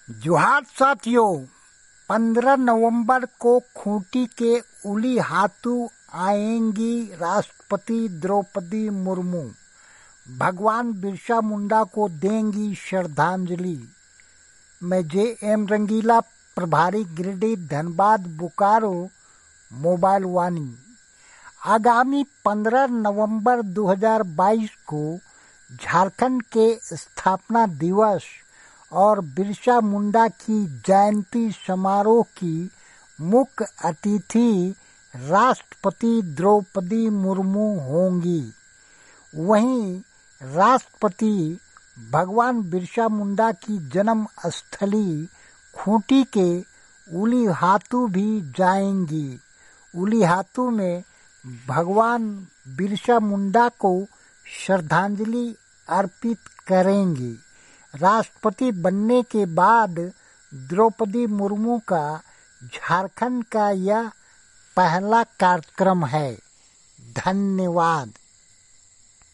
जोहार साथियों, 15 नवंबर को खूंटी के उलीहातू आएंगी राष्ट्रपति द्रौपदी मुर्मू। भगवान बिरसा मुंडा को देंगी श्रद्धांजलि। मैं जे.एम. रंगीला, प्रभारी गिरिडीह, धनबाद, बोकारो, मोबाइल वाणी। आगामी 15 नवंबर 2022 को झारखंड के स्थापना दिवस और बिरसा मुंडा की जयंती समारोह की मुख्य अतिथि राष्ट्रपति द्रौपदी मुर्मू होंगी। वहीं राष्ट्रपति भगवान बिरसा मुंडा की जन्म स्थली खूंटी के उलीहातू भी जाएंगी। उलीहातू में भगवान बिरसा मुंडा को श्रद्धांजलि अर्पित करेंगी। राष्ट्रपति बनने के बाद द्रौपदी मुर्मू का झारखंड का यह पहला कार्यक्रम है। धन्यवाद।